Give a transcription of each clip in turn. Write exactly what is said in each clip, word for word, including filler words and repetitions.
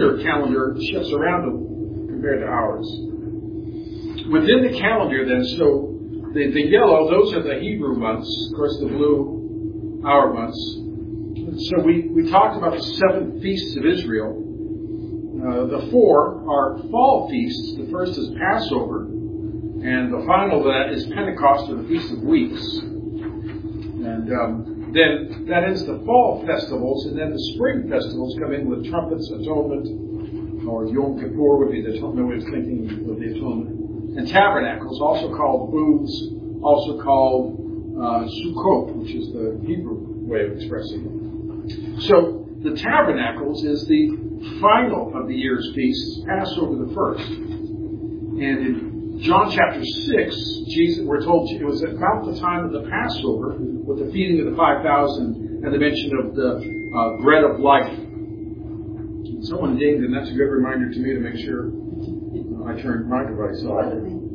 lunar calendar shifts around compared to ours. Within the calendar, then, so the, the yellow, those are the Hebrew months. Of course, the blue, our months. So we, we talked about the seven feasts of Israel. Uh, the four are fall feasts. The first is Passover, and the final of that is Pentecost, or the Feast of Weeks. And um, then that ends the fall festivals, and then the spring festivals come in with trumpets, atonement, or Yom Kippur would be the atonement, way of thinking of the atonement. And tabernacles, also called booths, also called uh, Sukkot, which is the Hebrew way of expressing it. So the tabernacles is the final of the year's feasts, Passover the first. And in John chapter six, Jesus, we're told it was about the time of the Passover, with the feeding of the five thousand and the mention of the uh, bread of life. Someone dinged, and that's a good reminder to me to make sure I turned my device off.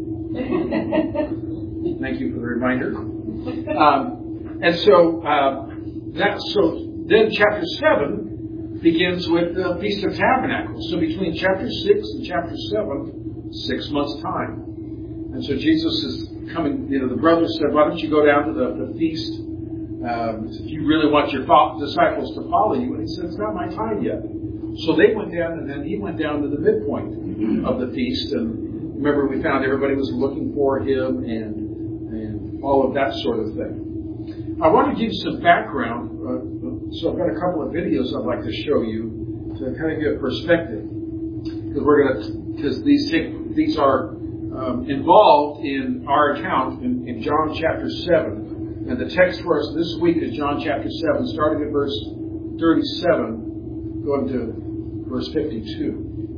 Thank you for the reminder. Um, and so, uh, that, so then chapter seven begins with the Feast of Tabernacles. So between chapter six and chapter seven, six months' time. And so Jesus is coming, you know, the brothers said, why don't you go down to the, the feast um, if you really want your fo- disciples to follow you? And he said, it's not my time yet. So they went down, and then he went down to the midpoint of the feast. And remember, we found everybody was looking for him and and all of that sort of thing. I want to give you some background. Uh, so I've got a couple of videos I'd like to show you to kind of give a perspective, because we're going to because these these are um, involved in our account in, in John chapter seven, and the text for us this week is John chapter seven, starting at verse thirty-seven, going to verse fifty-two.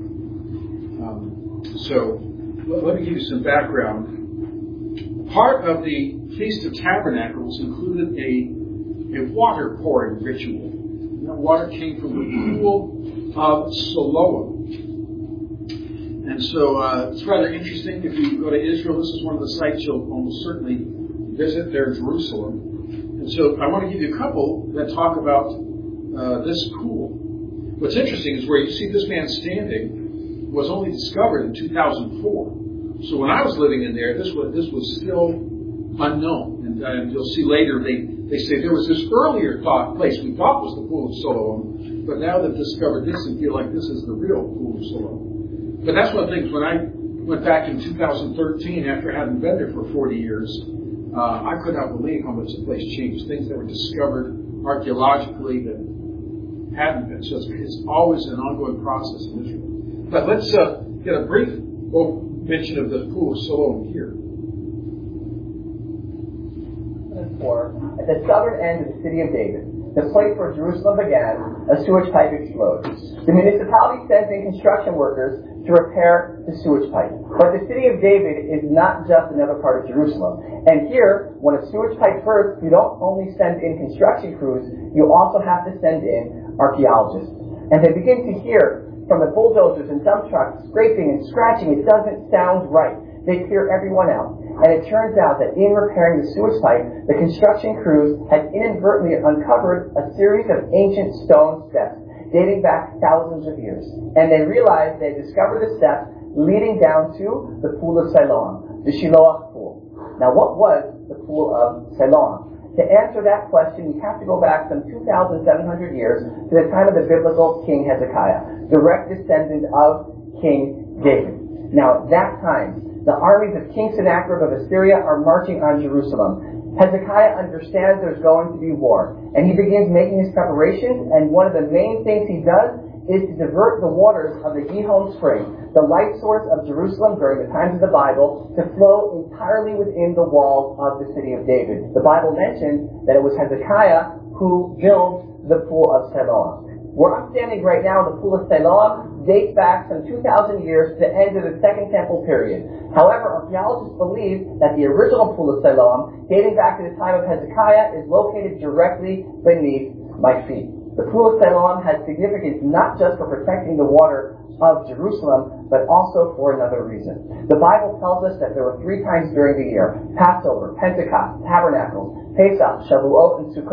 Um, so let me give you some background. Part of the Feast of Tabernacles included a, a water pouring ritual. And that water came from the pool of Siloam. And so uh, it's rather interesting. If you go to Israel, this is one of the sites you'll almost certainly visit there in Jerusalem. And so I want to give you a couple that talk about uh, this pool. What's interesting is where you see this man standing was only discovered in two thousand four. So when I was living in there, this was this was still unknown. And, uh, and you'll see later they, they say there was this earlier thought place we thought was the Pool of Siloam, but now they've discovered this and feel like this is the real Pool of Siloam. But that's one of the things, when I went back in two thousand thirteen, after having been there for forty years, uh, I could not believe how much the place changed. Things that were discovered archaeologically that hadn't been. So it's, it's always an ongoing process in Israel. But let's uh, get a brief well, mention of the Pool of Siloam here. four, at the southern end of the city of David, the place where Jerusalem began, a sewage pipe exploded. The municipality sent in construction workers to repair the sewage pipe. But the city of David is not just another part of Jerusalem. And here, when a sewage pipe bursts, you don't only send in construction crews, you also have to send in archaeologists. And they begin to hear from the bulldozers and dump trucks scraping and scratching. It doesn't sound right. They clear everyone out. And it turns out that in repairing the sewage pipe, the construction crews had inadvertently uncovered a series of ancient stone steps dating back thousands of years. And they realized they discovered the steps leading down to the Pool of Siloam, the Shiloah Pool. Now, what was the Pool of Siloam? To answer that question, we have to go back some two thousand seven hundred years to the time of the biblical King Hezekiah, direct descendant of King David. Now, at that time, the armies of King Sennacherib of Assyria are marching on Jerusalem. Hezekiah understands there's going to be war, and he begins making his preparations, and one of the main things he does is to divert the waters of the Gihon spring, the life source of Jerusalem during the times of the Bible, to flow entirely within the walls of the city of David. The Bible mentions that it was Hezekiah who built the Pool of Siloam. Where I'm standing right now, the Pool of Siloam dates back some two thousand years to the end of the Second Temple period. However, archaeologists believe that the original Pool of Siloam, dating back to the time of Hezekiah, is located directly beneath my feet. The Pool of Siloam has significance not just for protecting the water of Jerusalem, but also for another reason. The Bible tells us that there were three times during the year: Passover, Pentecost, Tabernacles, Pesach, Shavuot, and Sukkot,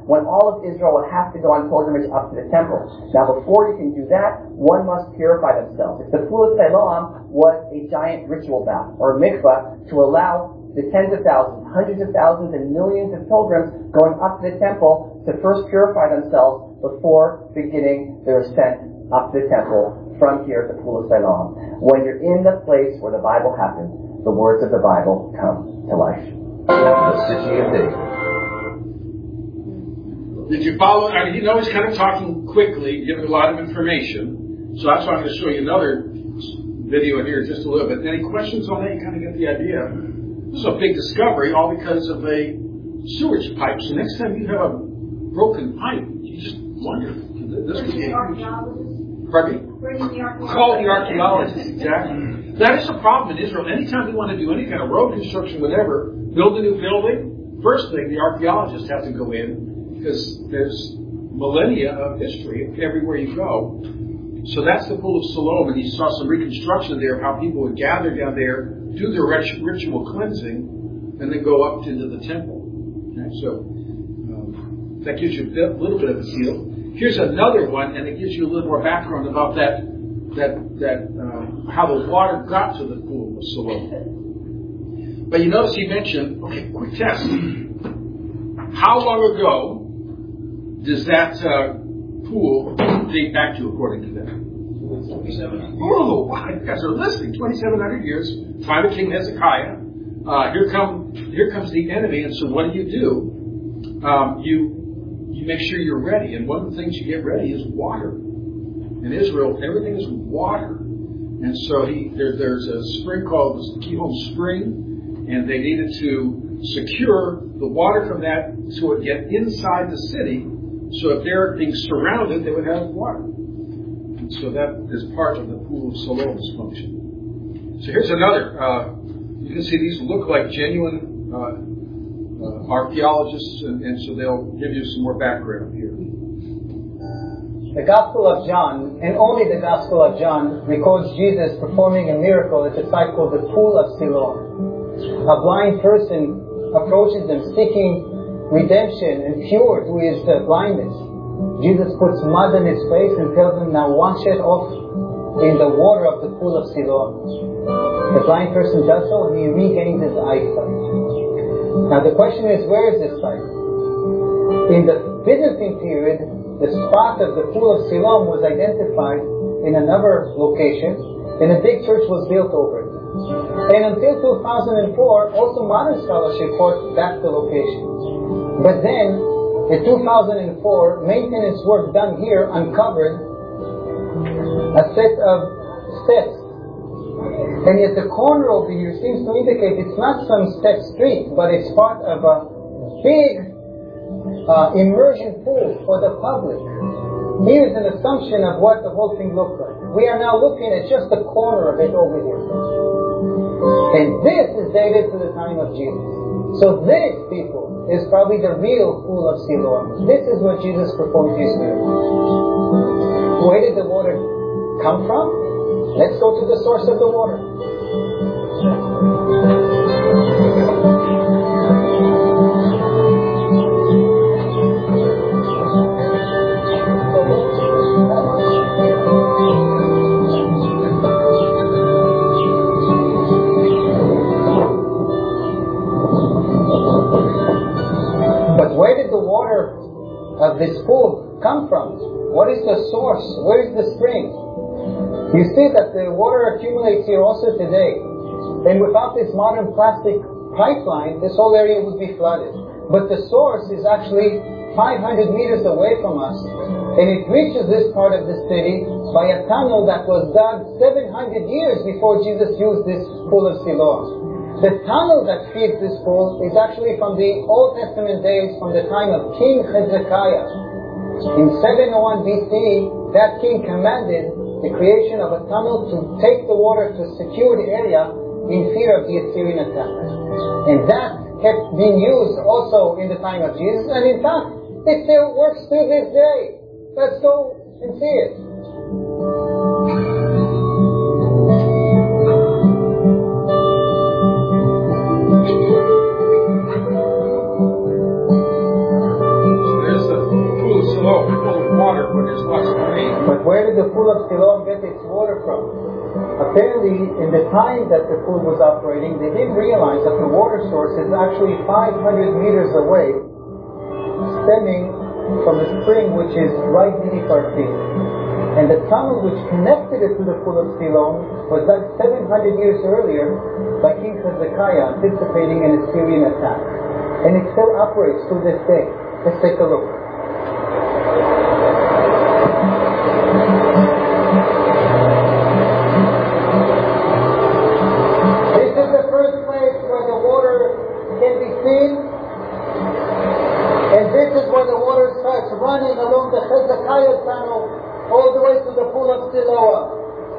when all of Israel would have to go on pilgrimage up to the temple. Now, before you can do that, one must purify themselves. If the Pool of Siloam was a giant ritual bath, or a mikvah, to allow the tens of thousands, hundreds of thousands, and millions of pilgrims going up to the temple to first purify themselves before beginning their ascent up to the temple from here at the Pool of Siloam. When you're in the place where the Bible happened, the words of the Bible come to life. The city of David. Did you follow? I mean, you know, he's kind of talking quickly, giving a lot of information. So that's why I'm going to show you another video here in just a little bit. Any questions on that? You kind of get the idea. This is a big discovery, all because of a sewage pipe. So next time you have a broken pipe, you just wonder. This could be. Pardon me? Call the archaeologists, exactly. That is a problem in Israel. Anytime you want to do any kind of road construction, whatever, build a new building, first thing, the archaeologists have to go in, because there's millennia of history everywhere you go. So that's the Pool of Siloam, and you saw some reconstruction there of how people would gather down there, do their ritual cleansing, and then go up into the temple. Okay, so um, that gives you a little bit of a feel. Here's another one, and it gives you a little more background about that, that, that uh, how the water got to the Pool of Siloam. But you notice he mentioned, okay, quick test. How long ago does that uh, pool date back to, according to them? Oh, wow, you guys are listening. twenty-seven hundred years, time of King Hezekiah. Uh, here come, here comes the enemy, and so what do you do? Um, you you make sure you're ready, and one of the things you get ready is water. In Israel, everything is water, and so he there, there's a spring called Gihon Spring, and they needed to secure the water from that so it would get inside the city. So if they're being surrounded, they would have water. And so that is part of the Pool of Siloam's function. So here's another. Uh, you can see these look like genuine uh, uh, archaeologists, and, and so they'll give you some more background here. The Gospel of John, and only the Gospel of John, records Jesus performing a miracle at the site called the Pool of Siloam. A blind person approaches them seeking redemption and cure to his uh, blindness. Jesus puts mud on his face and tells him, now wash it off in the water of the Pool of Siloam. The blind person does so and he regains his eyesight. Now the question is, where is this site? In the Byzantine period, the spot of the Pool of Siloam was identified in another location, and a big church was built over it. And until two thousand four, also modern scholarship thought that's the location. But then, in two thousand four, maintenance work done here uncovered a set of steps. And yet the corner over here seems to indicate it's not some step street, but it's part of a big uh, immersion pool for the public. Here's an assumption of what the whole thing looked like. We are now looking at just the corner of it over here. And this is dated to the time of Jesus. So this, people, is probably the real Pool of Siloam. This is where Jesus performed his miracle. Where did the water come from? Let's go to the source of the water. But where did the water of this pool come from? What is the source? Where is the spring? You see that the water accumulates here also today. And without this modern plastic pipeline, this whole area would be flooded. But the source is actually five hundred meters away from us. And it reaches this part of the city by a tunnel that was dug seven hundred years before Jesus used this Pool of Siloam. The tunnel that feeds this pool is actually from the Old Testament days, from the time of King Hezekiah. In seven oh one B C, that king commanded the creation of a tunnel to take the water to a secured area in fear of the Assyrian attack. And that kept being used also in the time of Jesus, and in fact, it still works to this day. Let's go and see it. There's its water from? Apparently, in the time that the pool was operating, they didn't realize that the water source is actually five hundred meters away, stemming from a spring which is right beneath our feet. And the tunnel which connected it to the pool of Siloam was dug seven hundred years earlier by King Hezekiah, anticipating an Assyrian attack. And it still operates to this day. Let's take a look. This is the first place where the water can be seen. And this is where the water starts running along the Hezekiah tunnel all the way to the pool of Siloam.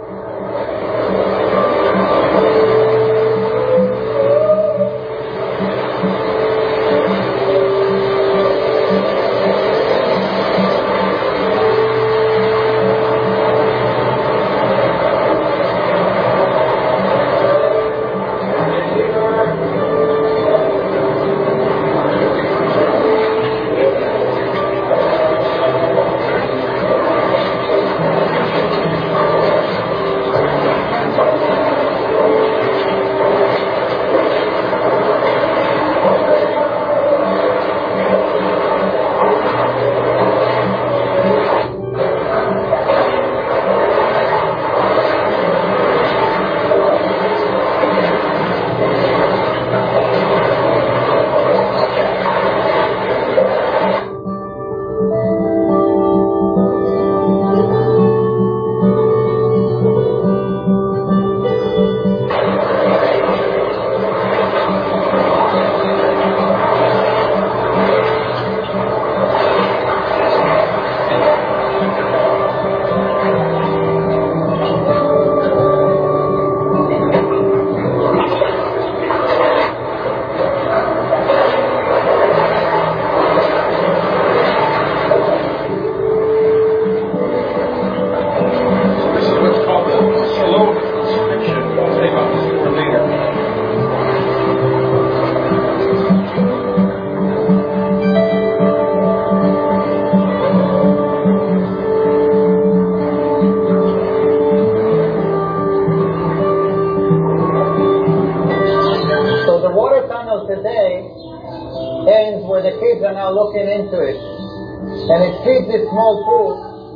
Looking into it, and it feeds this small pool,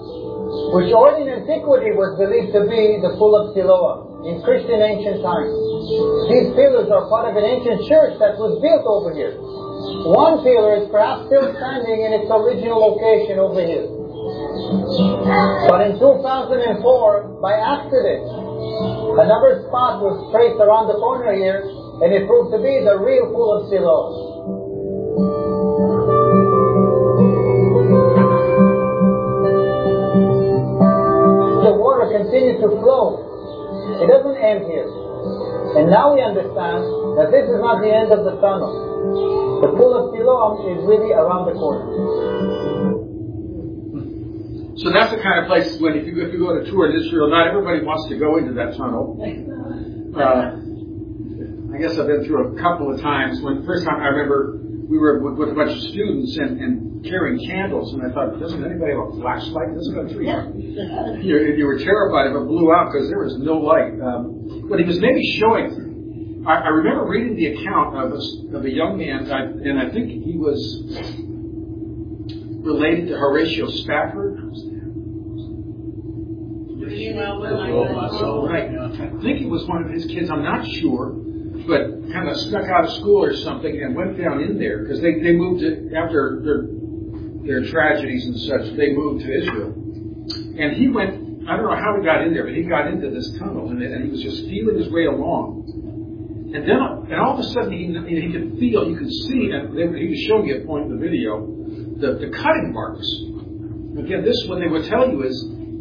which all in antiquity was believed to be the pool of Siloam in Christian ancient times. These pillars are part of an ancient church that was built over here. One pillar is perhaps still standing in its original location over here, but in two thousand four, by accident, another spot was traced around the corner here, and it proved to be the real pool of Siloam. Continue to flow. It doesn't end here. And now we understand that this is not the end of the tunnel. The pool of Siloam is really around the corner. So that's the kind of place when if you, if you go on a tour in Israel, not everybody wants to go into that tunnel. Uh, I guess I've been through a couple of times. When the first time I remember we were with, with a bunch of students and, and carrying candles, and I thought, doesn't anybody have a flashlight? This is going to yeah. you, you were terrified if it blew out because there was no light. Um, but he was maybe showing. I, I remember reading the account of a, of a young man, I, and I think he was related to Horatio Spafford. Right. I think it was one of his kids. I'm not sure. But kind of snuck out of school or something and went down in there because they, they moved to, after their, their tragedies and such, they moved to Israel. And he went, I don't know how he got in there, but he got into this tunnel and, and he was just feeling his way along. And then, and all of a sudden he, he could feel, you could see, and they, he was showing me a point in the video, the, the cutting marks. Again, this, what they would tell you is,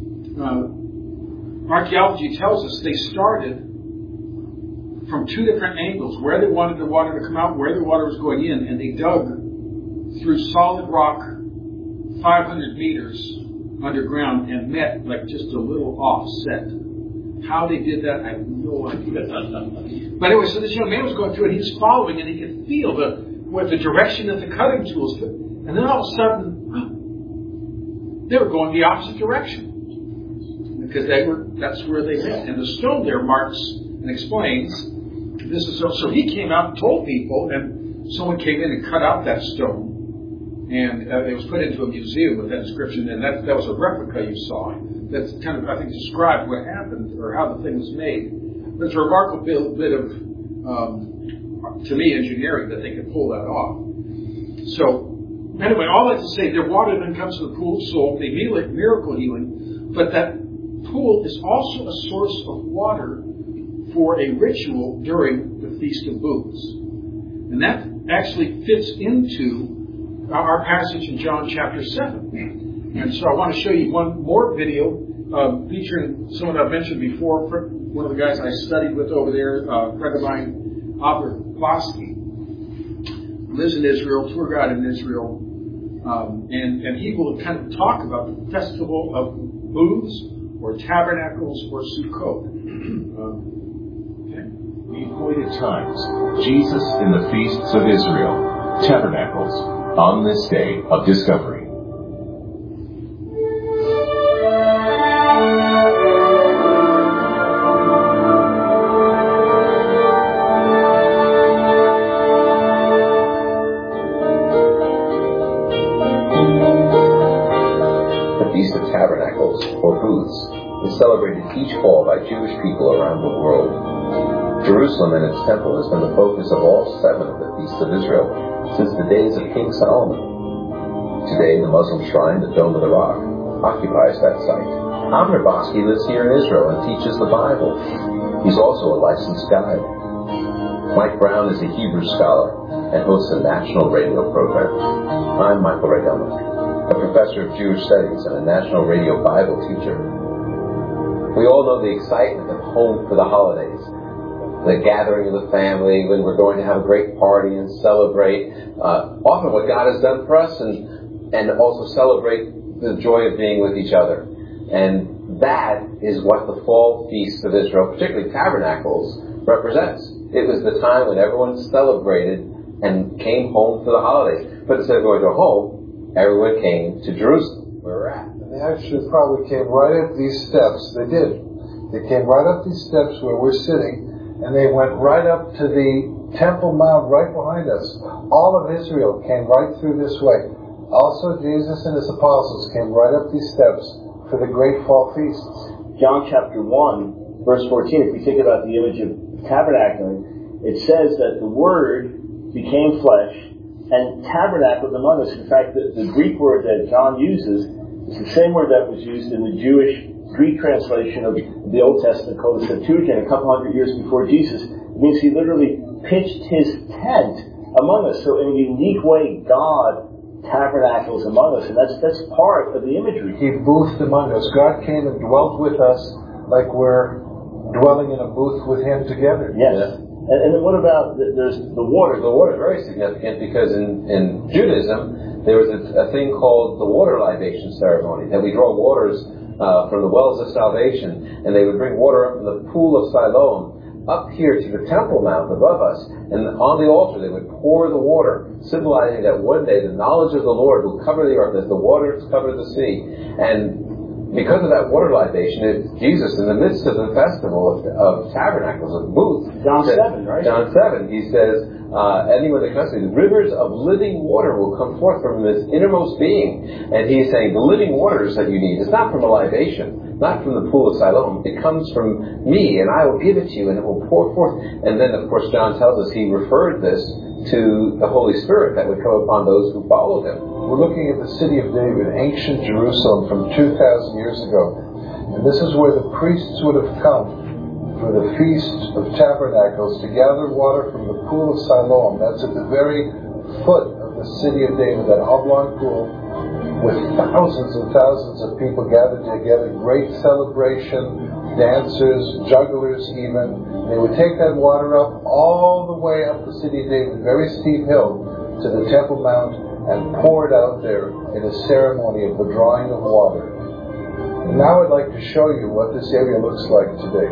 uh, archaeology tells us they started from two different angles, where they wanted the water to come out, where the water was going in, and they dug through solid rock five hundred meters underground and met like just a little offset. How they did that, I have no idea. But anyway, so this young man was going through and he was following and he could feel the what the direction that the cutting tools took. And then all of a sudden, they were going the opposite direction. The because they were, that's where they went. And the stone there marks and explains, this is so, so he came out and told people, and someone came in and cut out that stone, and uh, it was put into a museum with that inscription, and that, that was a replica you saw. That's kind of, I think, described what happened, or how the thing was made. But it's a remarkable bit, bit of, um, to me, engineering that they could pull that off. So, anyway, all that to say, their water then comes to the pool of soul, the miracle healing, but that pool is also a source of water for a ritual during the Feast of Booths. And that actually fits into our passage in John chapter seven. And so I want to show you one more video uh, featuring someone I've mentioned before, one of the guys I studied with over there, uh, a friend of mine, Albert Bosky, lives in Israel, tour guide in Israel, um, and, and he will kind of talk about the festival of booths or tabernacles or Sukkot. um, The appointed times, Jesus in the feasts of Israel, tabernacles, on this day of discovery. The Feast of Tabernacles, or Booths, is celebrated each fall by Jewish people around the world. Jerusalem and its temple has been the focus of all seven of the Feasts of Israel since the days of King Solomon. Today, the Muslim shrine, the Dome of the Rock, occupies that site. Amr Bosky lives here in Israel and teaches the Bible. He's also a licensed guide. Mike Brown is a Hebrew scholar and hosts a national radio program. I'm Michael Regelman, a professor of Jewish studies and a national radio Bible teacher. We all know the excitement of home for the holidays. The gathering of the family, when we're going to have a great party and celebrate uh, often what God has done for us, and and also celebrate the joy of being with each other. And that is what the fall feast of Israel, particularly Tabernacles, represents. It was the time when everyone celebrated and came home for the holidays. But instead of going to home, everyone came to Jerusalem, where we're at. And they actually probably came right up these steps. They did. They came right up these steps where we're sitting, and they went right up to the Temple Mount right behind us. All of Israel came right through this way. Also, Jesus and his apostles came right up these steps for the great fall feasts. John chapter one, verse fourteen, if we think about the image of tabernacling, it says that the Word became flesh and tabernacled among us. In fact, the, the Greek word that John uses is the same word that was used in the Jewish Greek translation of the Old Testament called the Septuagint a couple hundred years before Jesus. It means he literally pitched his tent among us. So in a unique way, God tabernacles among us, and that's that's part of the imagery. He boothed among us. God came and dwelt with us like we're dwelling in a booth with him together. Yes. Yeah. And, and then what about, the, there's the water. The water is very significant because in, in Judaism, there was a, a thing called the water libation ceremony, that we draw waters uh, from the wells of salvation, and they would bring water up from the pool of Siloam up here to the Temple Mount above us, and on the altar they would pour the water, symbolizing that one day the knowledge of the Lord will cover the earth as the waters cover the sea. And because of that water libation, it, Jesus, in the midst of the festival of, of tabernacles, of booths, John said, seven, right? John seven, he says, uh, anyone that comes to me, rivers of living water will come forth from his innermost being. And he's saying the living waters that you need is not from a libation, not from the pool of Siloam. It comes from me, and I will give it to you, and it will pour forth. And then, of course, John tells us he referred this to the Holy Spirit that would come upon those who followed him. We're looking at the city of David, ancient Jerusalem from two thousand years ago. And this is where the priests would have come for the Feast of Tabernacles to gather water from the pool of Siloam. That's at the very foot of the city of David, that oblong pool, with thousands and thousands of people gathered together, great celebration, dancers, jugglers even. They would take that water up all the way up the city of David, very steep hill, to the Temple Mount, and pour it out there in a ceremony of the drawing of water. And now I'd like to show you what this area looks like today.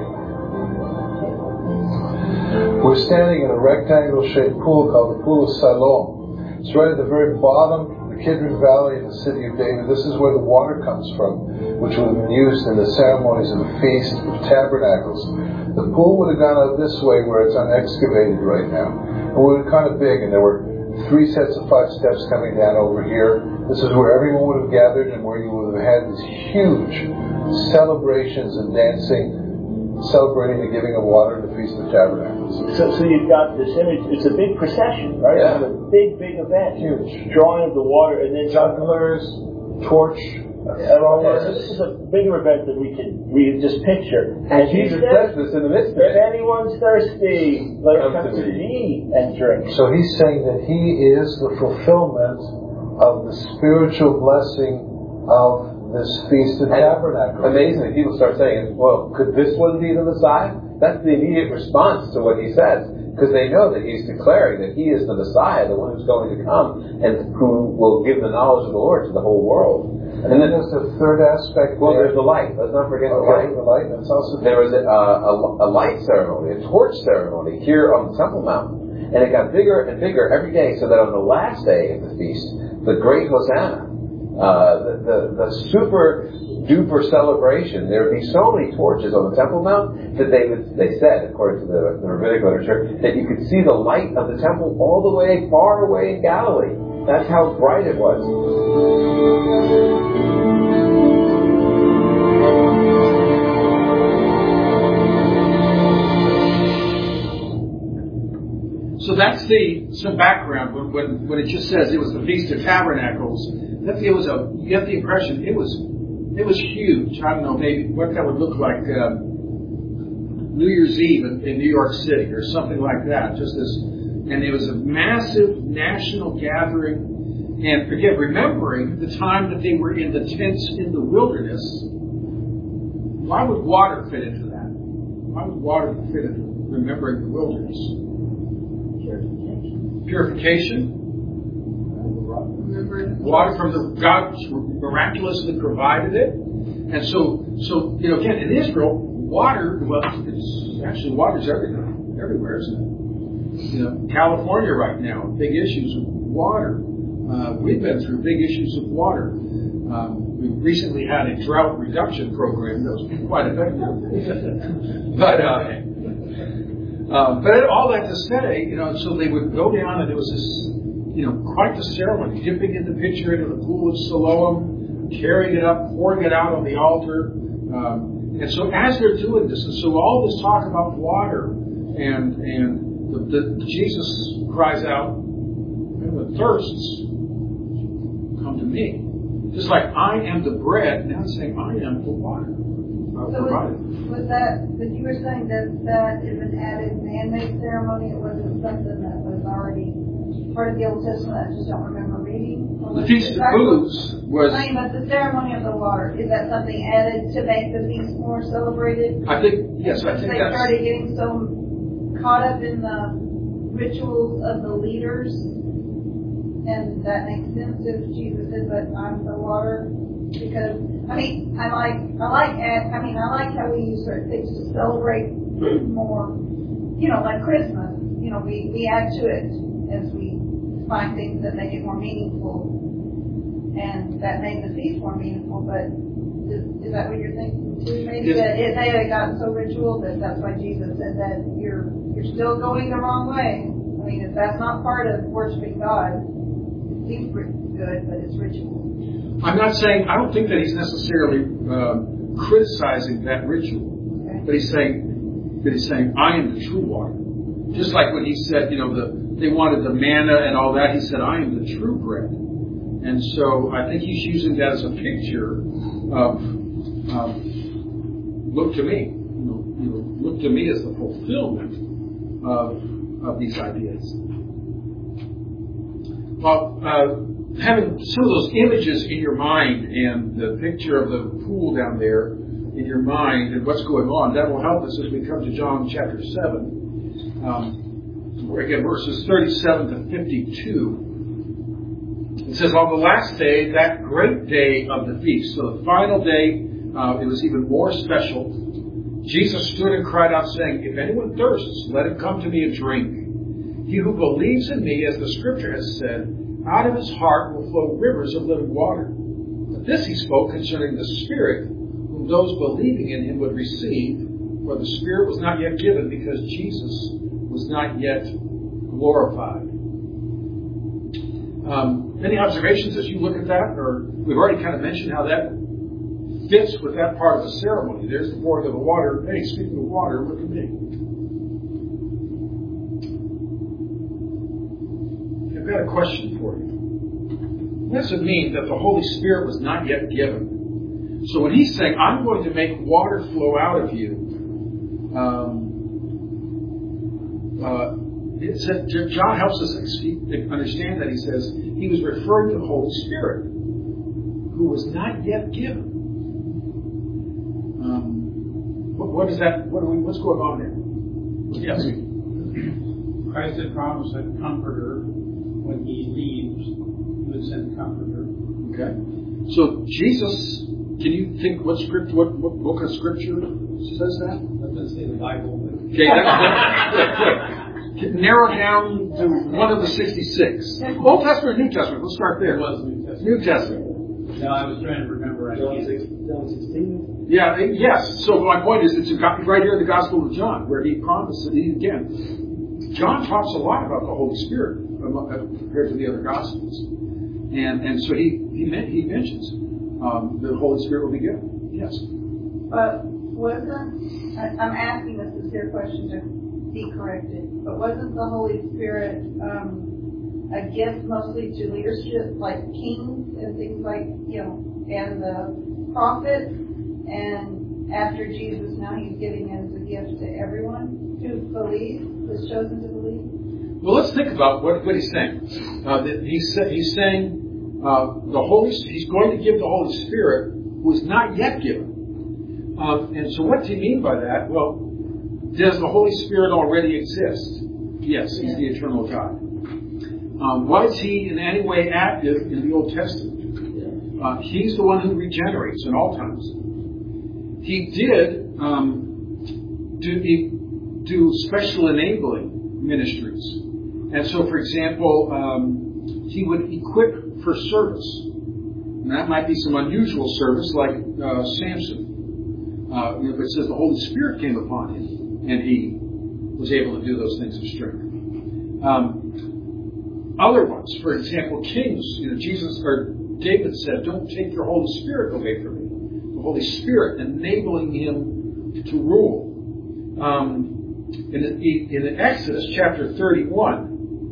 We're standing in a rectangle-shaped pool called the Pool of Siloam. It's right at the very bottom, the Kidron Valley in the city of David, this is where the water comes from, which would have been used in the ceremonies of the Feast of Tabernacles. The pool would have gone out this way where it's unexcavated right now. And we were kind of big, and there were three sets of five steps coming down over here. This is where everyone would have gathered and where you would have had these huge celebrations and dancing, celebrating the giving of water in the Feast of Tabernacles. So, so you've got this image. It's a big procession, right? Yeah. It's a big, big event. Huge. Drawing of the water, and then Jugglers, torch throwers. So this is a bigger event than we can we can just picture. And Jesus says this in the midst of If it. anyone's thirsty, let him Come come to to me and drink. So he's saying that he is the fulfillment of the spiritual blessing of this Feast of And Tabernacles. Amazingly, people start saying, well, could this one be the Messiah? That's the immediate response to what he says. Because they know that he's declaring that he is the Messiah, the one who's going to come, and who will give the knowledge of the Lord to the whole world. And then there's the third aspect. Well, there. there's the light. Let's not forget the Okay, light. the light. That's also There was a, a, a light ceremony, a torch ceremony here on the Temple Mount. And it got bigger and bigger every day, so that on the last day of the feast, the great Hosanna, uh, the, the, the super duper celebration, there would be so many torches on the Temple Mount that they would, they said, according to the, the rabbinic literature, that you could see the light of the temple all the way, far away in Galilee. That's how bright it was. So that's the some background when, when when it just says it was the Feast of Tabernacles. That it was a you get the impression it was it was huge. I don't know maybe what that would look like um, New Year's Eve in, in New York City or something like that. Just as and it was a massive national gathering. And again, remembering the time that they were in the tents in the wilderness, why would water fit into that? Why would water fit into remembering the wilderness? Purification. Water from the God miraculously provided it, and so so you know again in Israel, water well it's actually water's everywhere, everywhere, isn't it? You know, California right now, big issues with water. Uh, we've been through big issues of water. Um, we recently had a drought reduction program that was quite effective, but. Uh, Um, but all that to say, you know, so they would go down and it was this, you know, quite the ceremony, dipping in the pitcher into the pool of Siloam, carrying it up, pouring it out on the altar. Um, and so as they're doing this, and so all this talk about water, and and the, the, Jesus cries out, whoever thirsts, come to me. Just like I am the bread, now it's saying I am the water. So was, was that, but you were saying that that is an added man-made ceremony? It wasn't something that was already part of the Old Testament? I just don't remember reading. The Feast of Booths was... I mean, but the ceremony of the water, is that something added to make the feast more celebrated? I think, yes, I think they that's... They started getting so caught up in the rituals of the leaders, and that makes sense if Jesus said, but I'm the water. Because I mean, I like I like I mean I like how we use certain things to celebrate more. You know, like Christmas. You know, we, we add to it as we find things that make it more meaningful, and that make the feast more meaningful. But is, is that what you're thinking too? Maybe that it, they had gotten so ritual that that's why Jesus said that you're you're still going the wrong way. I mean, if that's not part of worshiping God, it seems pretty good, but it's ritual. I'm not saying, I don't think that he's necessarily um, criticizing that ritual, okay. But he's saying that he's saying, I am the true water. Just like when he said, you know, the they wanted the manna and all that, he said, I am the true bread. And so I think he's using that as a picture of, um, look to me. You know, you know, look to me as the fulfillment of, of these ideas. Well, uh, having some of those images in your mind and the picture of the pool down there in your mind and what's going on, that will help us as we come to John chapter seven. Um, again, verses thirty-seven to fifty-two. It says, on the last day, that great day of the feast, so the final day, uh, it was even more special. Jesus stood and cried out, saying, if anyone thirsts, let him come to me and drink. He who believes in me, as the scripture has said, out of his heart will flow rivers of living water. But this he spoke concerning the Spirit, whom those believing in him would receive, for the Spirit was not yet given because Jesus was not yet glorified. Um, any observations as you look at that? Or we've already kind of mentioned how that fits with that part of the ceremony. There's the pouring of the water. Hey, speaking of water, look at me. I've got a question for you. What does it mean that the Holy Spirit was not yet given? So when he's saying, I'm going to make water flow out of you, um, uh, it said, John helps us understand that. He says he was referring to the Holy Spirit, who was not yet given. Um, what, what is that? What are we, what's going on there? Yes. Christ had promised a comforter when he leaves. He would send a comforter. Okay. So Jesus, can you think what script, what, what book of Scripture says that? That doesn't say the Bible. But... Okay, that, that, that, narrow down to one of the sixty-six. Old Testament or New Testament? Let's start there. It was New Testament. New Testament. No, I was trying to remember. John sixteen. Yeah, yes. So my point is, it's right here in the Gospel of John, where he promised that he, again, John talks a lot about the Holy Spirit compared to the other Gospels. And and so he he, he mentions um, the Holy Spirit will be given. Yes. But wasn't, I'm asking a sincere question to be corrected, but wasn't the Holy Spirit um, a gift mostly to leadership, like kings and things like, you know, and the prophets? And after Jesus, now he's giving it as a gift to everyone who believes, who's chosen to believe? Well, let's think about what, what he's saying. Uh, he's, he's saying uh, the Holy, he's going to give the Holy Spirit who is not yet given. Um, and so what does he mean by that? Well, does the Holy Spirit already exist? Yes, he's the eternal God. Um, was he in any way active in the Old Testament? Uh, he's the one who regenerates in all times. He did um, do, do special enabling ministries. And so, for example, um, he would equip for service. And that might be some unusual service like uh, Samson. Uh, you know, but it says the Holy Spirit came upon him. And he was able to do those things of strength. Um, other ones, for example, kings. You know, Jesus or David said, "Don't take your Holy Spirit away from me." The Holy Spirit enabling him to rule. Um, in, in Exodus chapter thirty-one,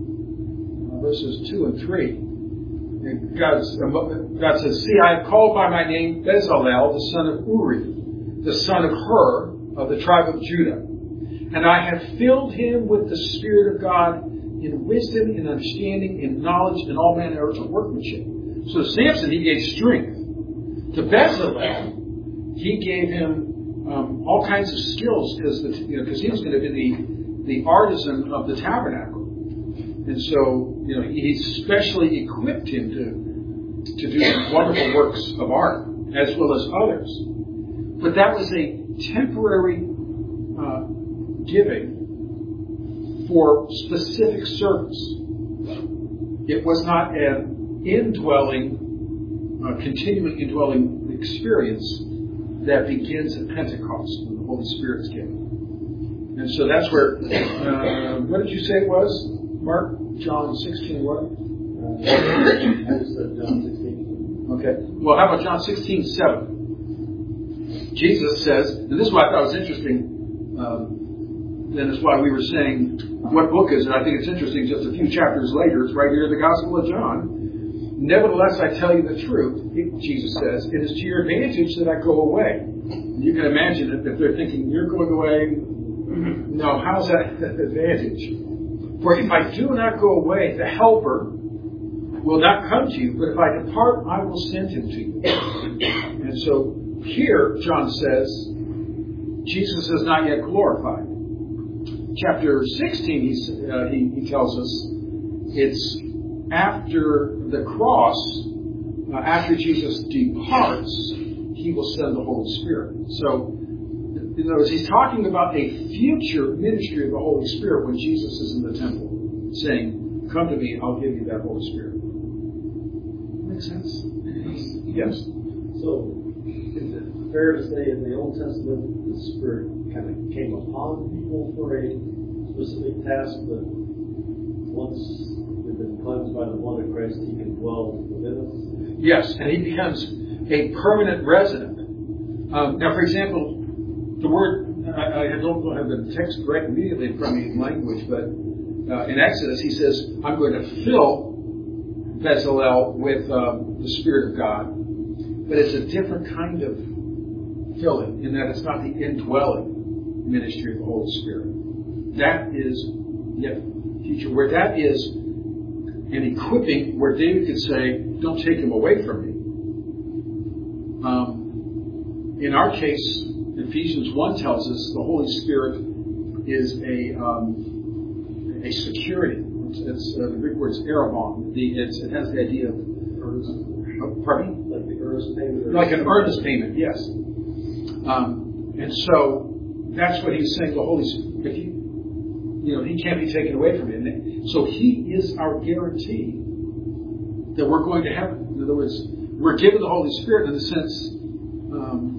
verses two and three, God, God says, "See, I have called by my name Bezalel, the son of Uri, the son of Hur, of the tribe of Judah. And I have filled him with the Spirit of God in wisdom, in understanding, in knowledge, and all manner of workmanship." So to Samson, he gave strength. To Bezalel, he gave him um, all kinds of skills because you know, he was going to be the, the artisan of the tabernacle. And so, you know, he specially equipped him to, to do wonderful works of art, as well as others. But that was a temporary uh, giving for specific service. It was not an indwelling, uh, continuing indwelling experience that begins at Pentecost when the Holy Spirit is given. And so that's where, uh, what did you say it was, Mark? John sixteen what? Uh, I just said John sixteen. Okay. Well, how about John sixteen seven? Jesus says, and this is what I thought was interesting, um, and it's why we were saying, what book is it? I think it's interesting, just a few chapters later, it's right here in the Gospel of John. "Nevertheless, I tell you the truth," Jesus says, "it is to your advantage that I go away." And you can imagine it if they're thinking, you're going away. No, how's that an advantage? "For if I do not go away, the Helper will not come to you, but if I depart, I will send him to you." And so here, John says, Jesus is not yet glorified. Chapter sixteen, he, uh, he, he tells us it's after the cross, uh, after Jesus departs, he will send the Holy Spirit. So, in other words, he's talking about a future ministry of the Holy Spirit when Jesus is in the temple, saying, "Come to me, I'll give you that Holy Spirit." make sense? Yes. So, is it fair to say in the Old Testament the Spirit kind of came upon people for a specific task, but once we've been cleansed by the blood of Christ, He can dwell within us? Yes, and He becomes a permanent resident. Um, now, for example, the word, I, I don't have the text correct immediately in front of me in language, but uh, in Exodus He says, I'm going to fill Bezalel with um, the Spirit of God. But it's a different kind of filling in that it's not the indwelling ministry of the Holy Spirit. That is yet future. Where that is an equipping where David could say, don't take him away from me. Um, in our case, Ephesians one tells us the Holy Spirit is a um, a security. It's, it's uh, the Greek word is eremon. The, it's, it has the idea of earnest. Oh, pardon me? Like the earnest payment. Like an earnest payment, yes. Um, and so that's what He's saying. The Holy Spirit, if you, you know, He can't be taken away from you. And so He is our guarantee that we're going to heaven. In other words, we're given the Holy Spirit in the sense. Um,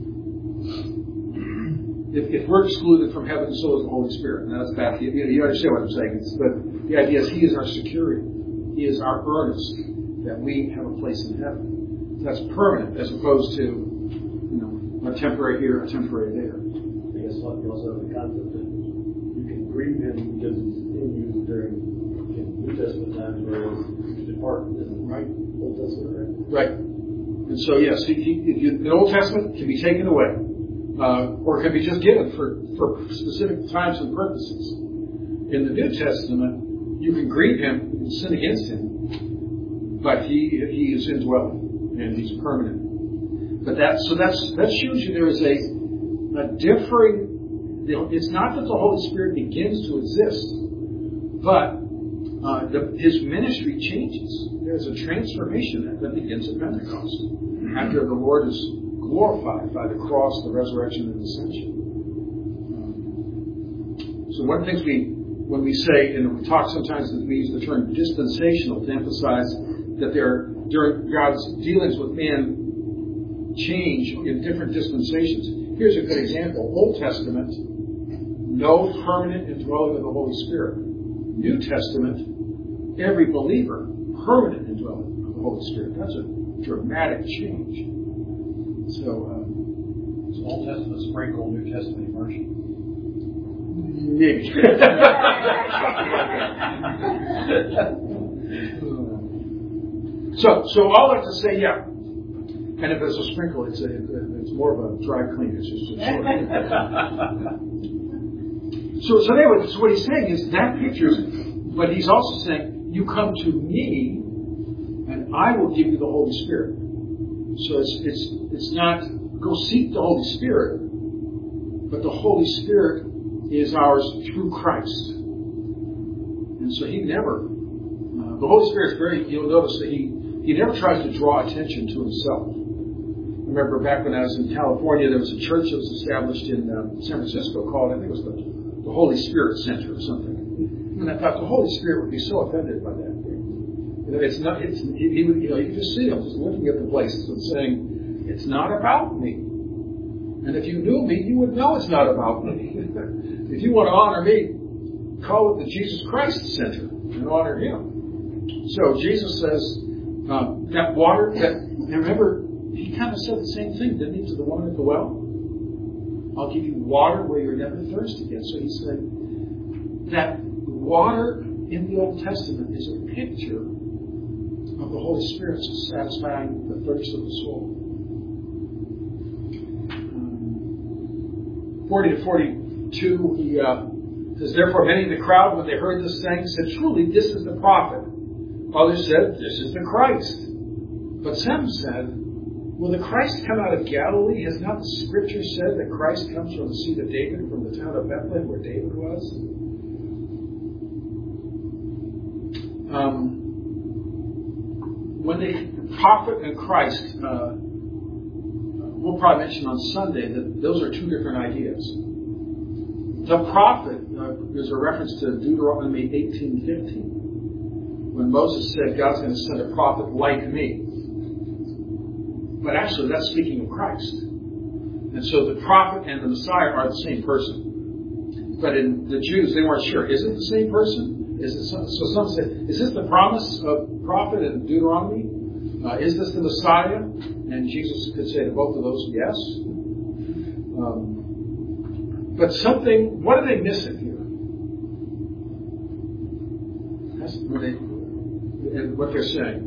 If, if we're excluded from heaven, so is the Holy Spirit. And that's bad. You, you understand what I'm saying. It's, but the idea is He is our security. He is our earnest that we have a place in heaven. So that's permanent as opposed to, you know, a temporary here, a temporary there. I guess you also have the concept that you can grieve Him because He's in you during New Testament times, whereas depart isn't right. Old Testament, right? Right. And so, yes, he, he, the Old Testament can be taken away. Uh, or can be just given for, for specific times and purposes. In the New Testament, you can grieve Him, you can sin against Him, but He He is indwelling and He's permanent. But that so that's that shows you there is a a differing. You know, it's not that the Holy Spirit begins to exist, but uh, the, His ministry changes. There's a transformation that, that begins at Pentecost after the Lord is glorified by the cross, the resurrection, and ascension. Um, so one of the things we, when we say, and we talk sometimes that we use the term dispensational to emphasize that there, during God's dealings with man, change in different dispensations. Here's a good example. Old Testament, no permanent indwelling of the Holy Spirit. New Testament, every believer, permanent indwelling of the Holy Spirit. That's a dramatic change. So, um, so Old Testament sprinkle, New Testament immersion. Maybe. so, so all that to say, yeah. And if it's a sprinkle, it's a, it's more of a dry clean. It's just a so, so anyway, so what he's saying is that pictures, but he's also saying, you come to me, and I will give you the Holy Spirit. So it's it's it's not go seek the Holy Spirit, but the Holy Spirit is ours through Christ. And so He never, uh, the Holy Spirit is very. You'll notice that He He never tries to draw attention to Himself. I remember back when I was in California, there was a church that was established in um, San Francisco called I think it was the, the Holy Spirit Center or something. And I thought the Holy Spirit would be so offended by that. It's not. It's he, he would. You know, you can just see him just looking at the place and saying, "It's not about me." And if you knew me, you would know it's not about me. If you want to honor me, call it the Jesus Christ Center and honor Him. So Jesus says um, that water. That and remember, He kind of said the same thing, didn't He, to the one at the well? I'll give you water where you're never thirsty again. So He said that water in the Old Testament is a picture of the Holy Spirit satisfying the thirst of the soul. Um, forty to forty-two, he uh, says, therefore many in the crowd, when they heard this saying, said, truly, this is the prophet. Others said, this is the Christ. But some said, will the Christ come out of Galilee? Has not the Scripture said that Christ comes from the seed of David, from the town of Bethlehem, where David was? Um, When the prophet and Christ, uh, we'll probably mention on Sunday that those are two different ideas. The prophet, uh, there's a reference to Deuteronomy eighteen fifteen, when Moses said God's going to send a prophet like me. but actually that's speaking of Christ. And so the prophet and the Messiah are the same person. But in the Jews, they weren't sure. Is it the same person? Is it some, so some said, is this the promise of prophet in Deuteronomy? Uh, is this the Messiah? And Jesus could say to both of those, yes. Um, but something, what are they missing here? That's what, they, and what they're saying.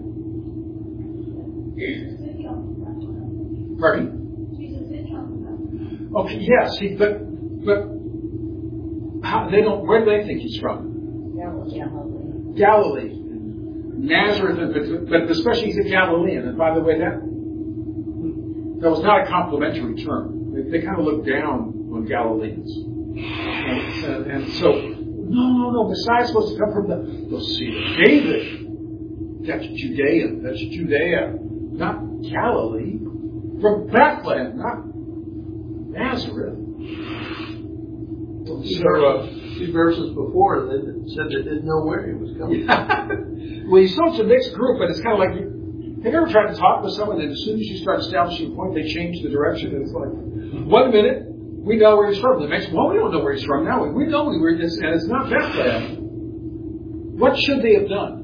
Pardon? Okay, yes, he, but but how, they don't. Where do they think he's from? Galilee. Galilee, Nazareth, but especially he's a Galilean. And by the way, that that was not a complimentary term. They, they kind of looked down on Galileans, and, and, and so no, no, no. Messiah's supposed to come from the, the seed of David. That's Judea. That's Judea, not Galilee. From Bethlehem, not Nazareth. Well, two, so, verses, uh, two verses before, they said they didn't know where he was coming from. Well, he's such a mixed group, but it's kind of like, you, have you ever tried to talk with someone and as soon as you start establishing a point, they change the direction? And it's like, one minute, we know where he's from. The next, well, we don't know where he's from now. We know where he is, and it's not Bethlehem. What should they have done?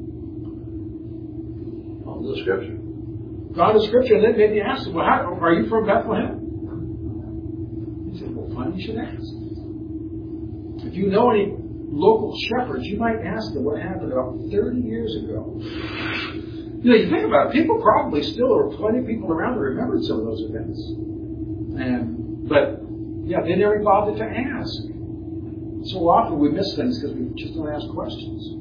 On the scripture. God of Scripture, and then maybe ask him, well, how, are you from Bethlehem? He said, well, fine, you should ask. If you know any local shepherds, you might ask them what happened about thirty years ago. You know, you think about it, people probably still, there were plenty of people around that remembered some of those events. And, but, yeah, they never bothered to ask. So often we miss things because we just don't ask questions.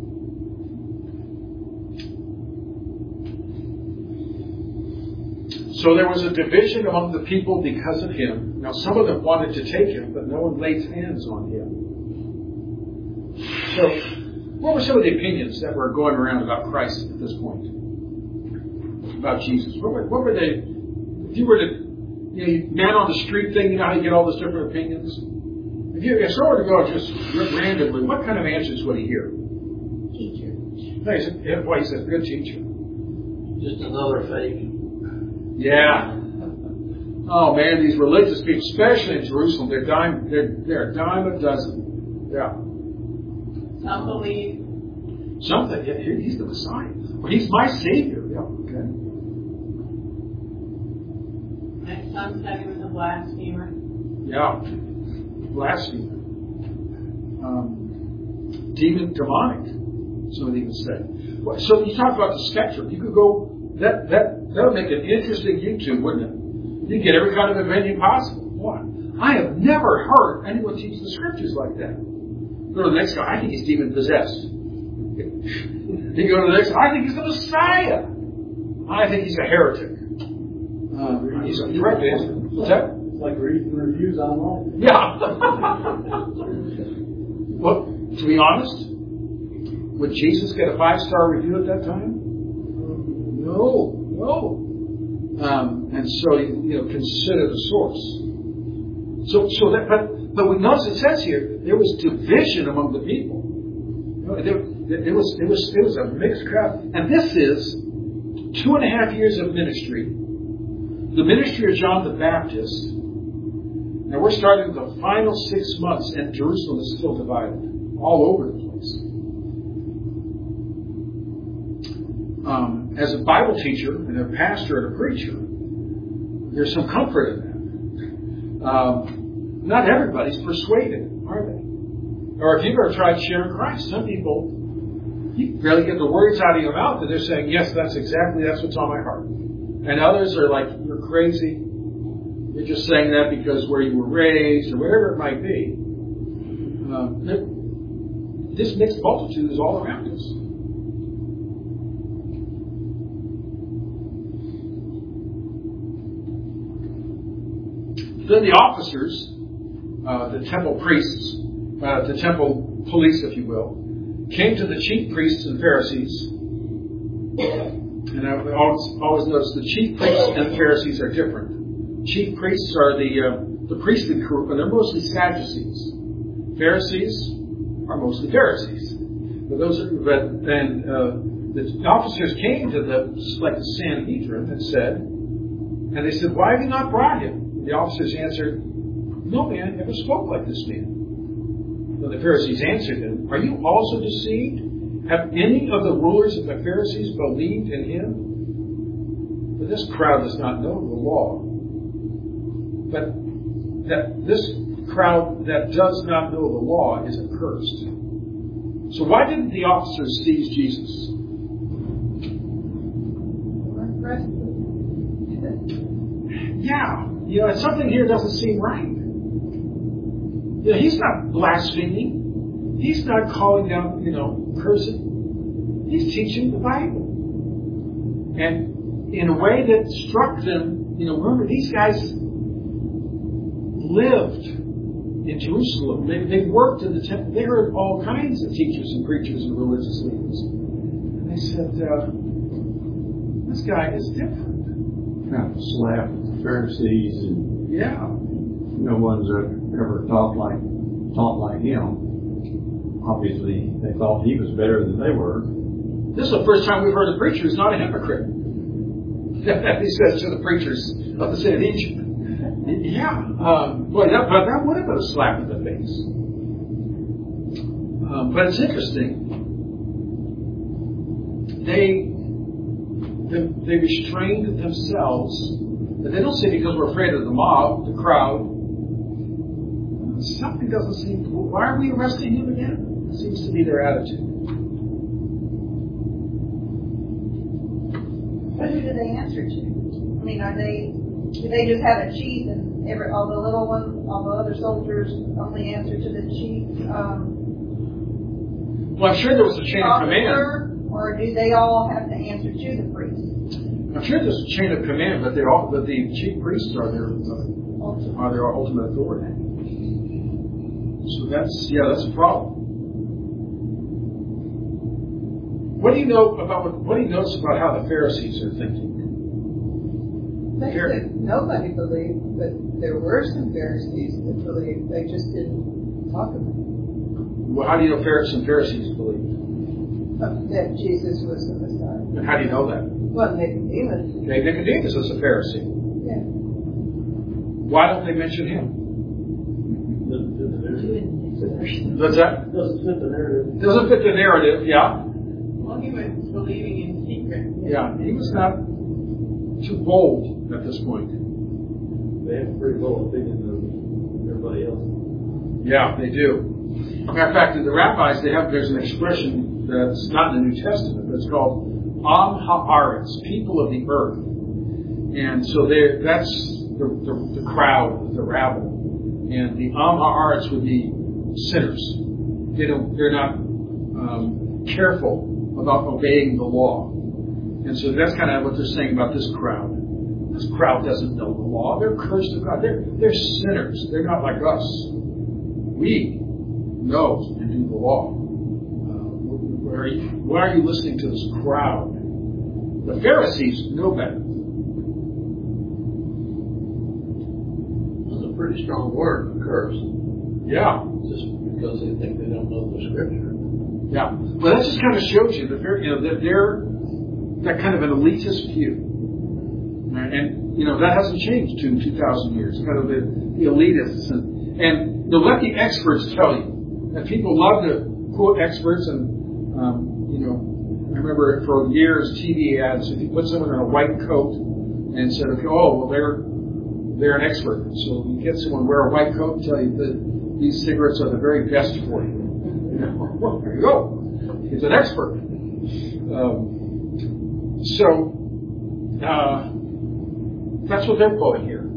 So there was a division among the people because of him. Now some of them wanted to take him, but no one laid hands on him. So what were some of the opinions that were going around about Christ at this point? About Jesus? What were, what were they? If you were to, you know, man on the street thing, you know how you get all those different opinions? If you if someone were to go just randomly, what kind of answers would he hear? Teacher. No, he said, yeah, boy, he said, good teacher. Just another fake. Yeah. Oh man, these religious people, especially in Jerusalem, they're dime, they're, they're a dime a dozen. Yeah. Some believe. Some think, yeah, he's the Messiah. Well, he's my Savior. Yeah, okay. And some said he was a blasphemer. Yeah. Blasphemer. Um, demon, demonic, some would even say. So you talk about the spectrum. You could go, that, that, that would make an interesting YouTube, wouldn't it? You get every kind of opinion possible. Why? I have never heard anyone teach the scriptures like that. Go to the next guy, I think he's demon possessed. You go to the next guy, I think he's the Messiah. I think he's a heretic. Uh, he's a threat to Israel. What's that? It's like reading reviews online. Yeah. Well, to be honest, would Jesus get a five-star review at that time? No, no. Um, and so, you know, consider the source. So, so that, but, but we notice it says here, there was division among the people. You know, there, there was, it was, it was a mixed crowd. And this is two and a half years of ministry. The ministry of John the Baptist. Now we're starting the final six months and Jerusalem is still divided. All over the place. Um, as a Bible teacher and a pastor and a preacher, there's some comfort in that. Um, not everybody's persuaded, are they? Or if you've ever tried sharing Christ, some people, you barely get the words out of your mouth and they're saying, yes, that's exactly, that's what's on my heart. And others are like, you're crazy. You're just saying that because where you were raised or wherever it might be. Um, this mixed multitude is all around us. Then the officers, uh, the temple priests, uh, the temple police, if you will, came to the chief priests and Pharisees. And I always, always notice the chief priests and Pharisees are different. Chief priests are the uh, the priestly group, and they're mostly Sadducees. Pharisees are mostly Pharisees. But those are, but then uh, the officers came to the like the Sanhedrin and said, And they said, why have you not brought him? The officers answered, no man ever spoke like this man. But the Pharisees answered them, are you also deceived? Have any of the rulers of the Pharisees believed in him? For this crowd does not know the law. But that this crowd that does not know the law is accursed. So why didn't the officers seize Jesus? Yeah, you know, something here doesn't seem right. You know, he's not blaspheming. He's not calling down, you know, cursing. He's teaching the Bible. And in a way that struck them, you know, remember, these guys lived in Jerusalem. They, they worked in the temple. They heard all kinds of teachers and preachers and religious leaders. And they said, uh, this guy is different. Kind of slapped the Pharisees and yeah, no one's ever taught like taught like him. Obviously, they thought he was better than they were. This is the first time we've heard a preacher who's not a hypocrite. He says to the preachers of the city of Egypt. Yeah, um, boy, that, but that would have been a slap in the face. Um, but it's interesting. They, they they restrained themselves, but they don't say because we're afraid of the mob, the crowd. Something doesn't seem. Why are we arresting him again? It seems to be their attitude. What who do they answer to? I mean, are they? Do they just have a chief, and every all the little ones, all the other soldiers only answer to the chief? Um, well, I'm sure there was a chain of command. Or do they all have to answer to the priest? I'm sure there's a chain of command, but they're all, but the chief priests are their uh, are their ultimate authority. So that's yeah, that's a problem. What do you know about what, what do you notice about how the Pharisees are thinking? They said nobody believed, but there were some Pharisees that believed. They just didn't talk about it. Well, how do you know some Pharisees believed? That Jesus was the Messiah. And how do you know that? Well, Nicodemus. Nicodemus is a Pharisee. Yeah. Why don't they mention him? What's that? Doesn't fit the narrative. Doesn't fit the narrative, yeah. Well, he was believing in secret. Yeah, he was not too bold at this point. They have a pretty low opinion of everybody else. Yeah, they do. Matter of fact, the rabbis, they have, there's an expression that's not in the New Testament, but it's called Am Haaretz, people of the earth. And so they that's the, the, the crowd, the rabble. And the Am Haaretz would be sinners. They don't, they're not um, careful about obeying the law. And so that's kind of what they're saying about this crowd. This crowd doesn't know the law. They're cursed of God. They're, they're sinners. They're not like us. We know and do the law. Uh, why, are you, why are you listening to this crowd? The Pharisees know better. That's a pretty strong word, curse. Yeah. Just because they think they don't know the scripture. Yeah. Well, that just kind of shows you that they're, you know, that they're that kind of an elitist view. And, and you know, that hasn't changed in two thousand years. Kind of the, the elitists. And, and you know, let the experts tell you. And people love to quote experts. And, um, you know, I remember for years T V ads, if you put someone in a white coat and said, okay, oh, well, they're they're an expert. So you get someone wear a white coat and tell you that these cigarettes are the very best for you. You know, well, there you go. He's an expert. Um, so, uh, that's what they're quoting here.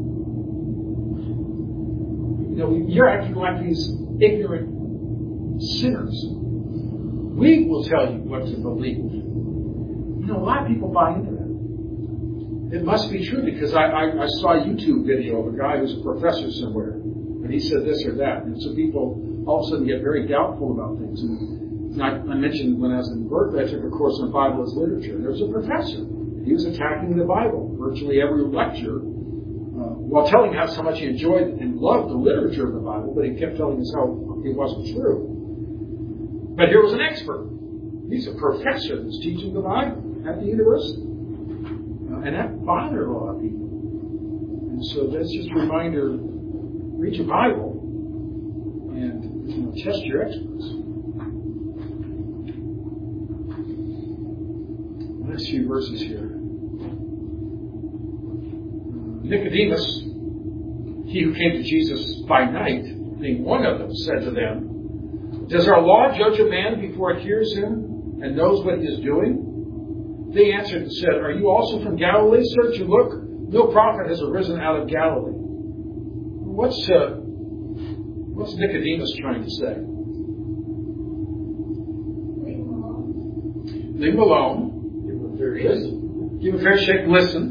You know, you're acting like these ignorant sinners. We will tell you what to believe. You know, a lot of people buy into that. It must be true because I, I, I saw a YouTube video of a guy who's a professor somewhere, and he said this or that. And so people all of a sudden get very doubtful about things. And I, I mentioned when I was in Berkeley, I took a course on Bible as literature. And there was a professor. He was attacking the Bible virtually every lecture, uh, while telling us how much he enjoyed and loved the literature of the Bible, but he kept telling us how it wasn't true. But here was an expert. He's a professor who's teaching the Bible at the university. Uh, and that bothered a lot of people. And so that's just a reminder, read your Bible and you know, test your experts. Next few verses here. Nicodemus, he who came to Jesus by night, being one of them, said to them, "Does our law judge a man before it hears him and knows what he is doing?" They answered and said, "Are you also from Galilee? Search and look. No prophet has arisen out of Galilee." What's uh, what's Nicodemus trying to say? Leave him alone. Leave him alone. Give him a fair shake. Give him a fair shake. Listen.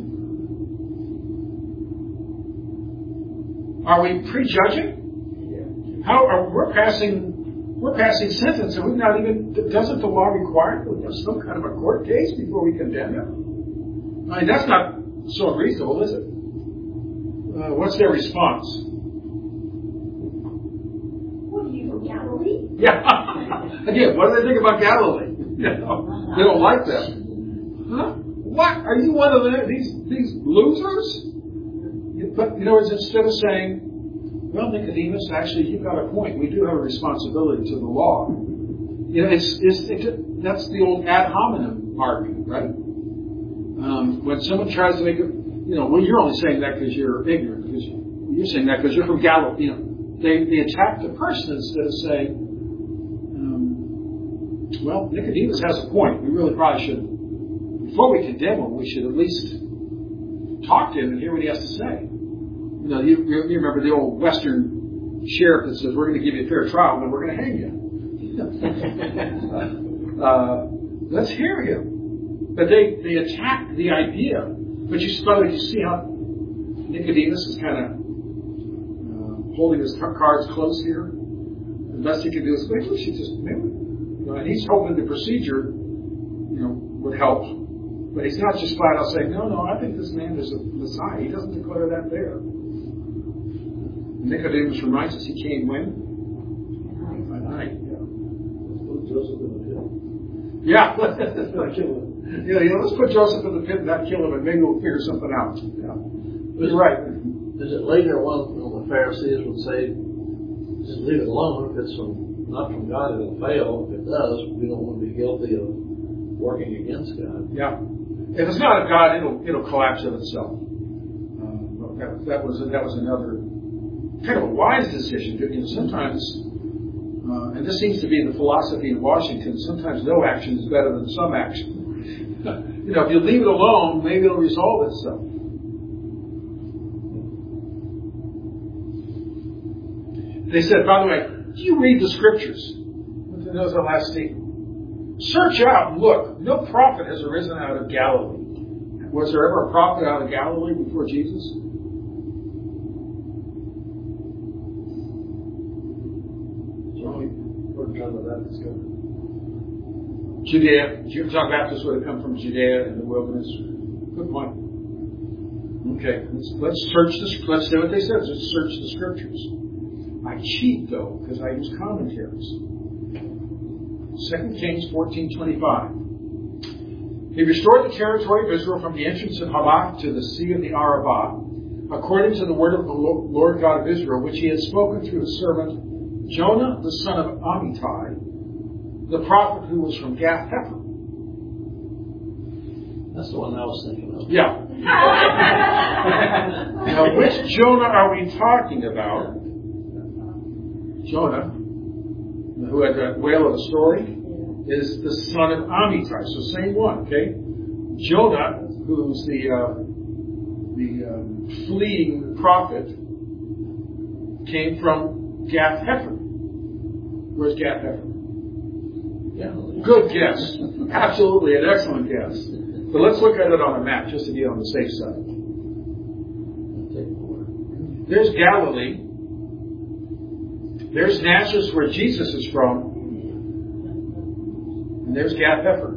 Are we prejudging? Yeah. How are we're passing? We're passing sentence, and we've not even. Doesn't the law require that we have some kind of a court case before we condemn him? I mean, that's not so unreasonable, is it? Uh, what's their response? What are you from Galilee? Yeah. Again, what do they think about Galilee? You know, they don't like that. Huh? What? Are you one of the, these these losers? But you know, it's instead of saying, "Well, Nicodemus, actually, you've got a point. We do have a responsibility to the law." You know, it's, it's it, that's the old ad hominem argument, right? Um, when someone tries to make it, you know, well, you're only saying that because you're ignorant, because you're saying that because you're from Galilee. You know, they they attack the person instead of saying, um, "Well, Nicodemus has a point. We really probably should, before we condemn him, we should at least talk to him and hear what he has to say." You know, you, you remember the old Western sheriff that says, "We're going to give you a fair trial, and then we're going to hang you." uh, let's hear him. But they, they attack the idea. But you, by the way, you see how Nicodemus is kind of uh, holding his cards close here? The best he can do is, maybe we should just, maybe, you know, and he's hoping the procedure, you know, would help. But he's not just flat out saying, no, no, I think this man is a Messiah. He doesn't declare that there. Nicodemus reminds us he came when? By night. Yeah. Put Joseph in the pit. Yeah. yeah, yeah, let's put Joseph in the pit and not kill him, and maybe we'll figure something out. Yeah. You're right. Is it later on when the Pharisees would say, just leave it alone. If it's from, not from God, it'll fail. If it does, we don't want to be guilty of working against God. Yeah. If it's not of God, it'll it'll collapse of itself. Uh, well, that, that was that was another kind of a wise decision. You know, sometimes, uh, and this seems to be the philosophy in Washington. Sometimes no action is better than some action. You know, if you leave it alone, maybe it'll resolve itself. They said, by the way, do you read the scriptures? That was the last statement. Search out and look. No prophet has arisen out of Galilee. Was there ever a prophet out of Galilee before Jesus? John the Baptist. Judea. John the Baptist would have come from Judea in the wilderness. Good point. Okay, let's, let's search this. Let's say what they said. Let's search the scriptures. I cheat though because I use commentaries. Second Kings fourteen twenty-five. He restored the territory of Israel from the entrance of Hamath to the sea of the Arabah, according to the word of the Lord God of Israel, which he had spoken through his servant Jonah, the son of Amittai, the prophet who was from Gath Hepher. That's the one I was thinking of. Yeah. Now, which Jonah are we talking about? Jonah, who had that whale of a story, is the son of Amittai. So same one, okay? Jonah, who's the uh, the um, fleeing prophet, came from Gath Hepher. Where's Gath Hepher? Yeah. Good guess. Absolutely an excellent guess. But let's look at it on a map just to be on the safe side. There's Galilee. There's Nazareth, where Jesus is from. And there's Gath Hepher.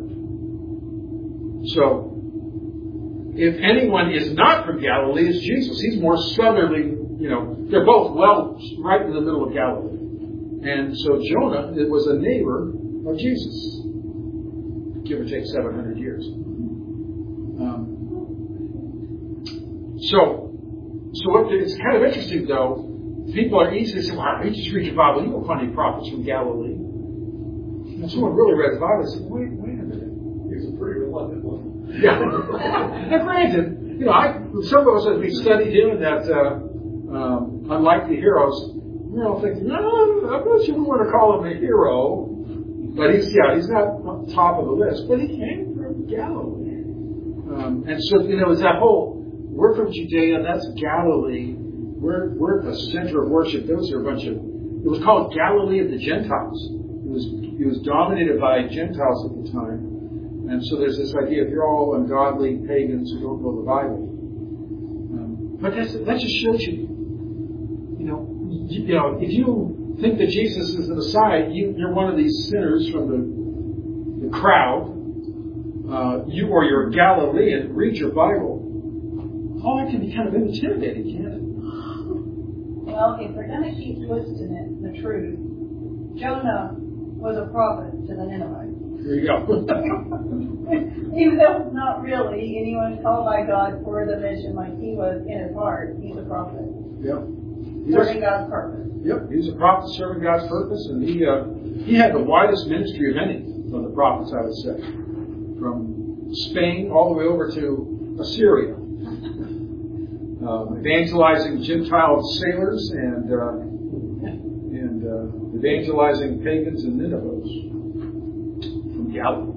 So, if anyone is not from Galilee, it's Jesus. He's more southerly, you know. They're both well right in the middle of Galilee. And so Jonah, it was a neighbor of Jesus. Give or take seven hundred years. Um, so, so what, it's kind of interesting, though. People are easy to say, well, you just read your Bible. You won't find any prophets from Galilee. And someone really read the Bible and said, wait, wait a minute. He's a pretty reluctant one. Yeah. And granted, you know, I, some of us, as we studied him, that uh, um, unlike the heroes, we're all thinking, no, I'm not sure we want to call him a hero. But he's, yeah, he's not on top of the list. But he came from Galilee. Um, and so, you know, it's that whole, we're from Judea, that's Galilee. We're, we're at the center of worship. Those are a bunch of, it was called Galilee of the Gentiles. It was, it was dominated by Gentiles at the time. And so there's this idea, if you're all ungodly pagans who don't know the Bible. Um, but that's, that just shows you, you know, you, you know, if you think that Jesus is the Messiah, you, you're one of these sinners from the, the crowd. Uh, you or you're a Galilean, read your Bible. Oh, that can be kind of intimidating, can't it? Well, if they're going to keep twisting it, the truth, Jonah was a prophet to the Ninevites. There you go. Even though not really anyone called by God for the mission like he was in his heart, he's a prophet. Yep. Serving God's purpose. Yep. He was a prophet serving God's purpose, and he uh, he had the widest ministry of any of the prophets, I would say. From Spain all the way over to Assyria. Um, evangelizing Gentile sailors and uh, and uh, evangelizing pagans and Ninevites from Galilee.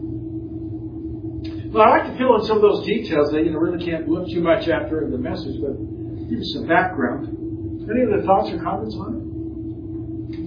Well, I like to fill in some of those details that you know really can't look too much after the message, but give you some background. Any other thoughts or comments on it?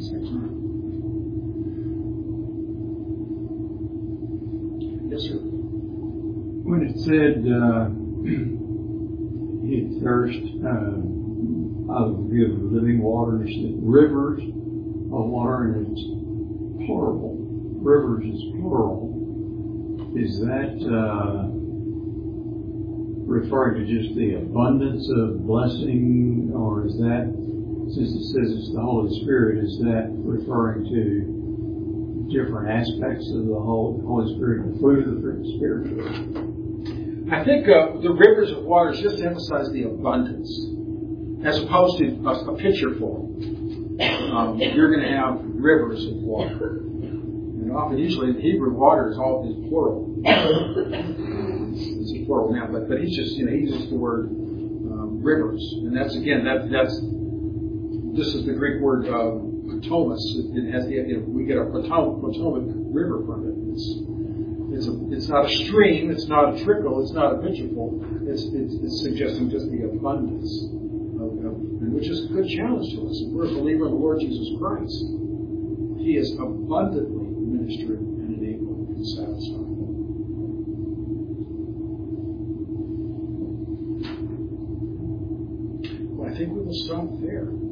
Yes, sir. When it said. Uh, He thirst, uh, I will give living waters, rivers of water, and it's plural. Rivers is plural. Is that uh, referring to just the abundance of blessing, or is that, since it says it's the Holy Spirit, is that referring to different aspects of the Holy Spirit, the fruit of the Spirit? I think uh, the rivers of water just emphasize the abundance, as opposed to a, a pitcher full. Um, you're going to have rivers of water. And often, usually, the Hebrew water is all is plural. It's a plural now, but but he's just you know he uses the word um, rivers, and that's again that that's this is the Greek word uh, Potomus. It, it has the you know, we get a Potomac, Potomac River from it. It's, It's, a, it's not a stream, it's not a trickle, it's not a pitcherful. It's, it's, it's suggesting just the abundance, of, of, which is a good challenge to us. If we're a believer in the Lord Jesus Christ, He is abundantly ministering and enabling and satisfying. Well, I think we will stop there.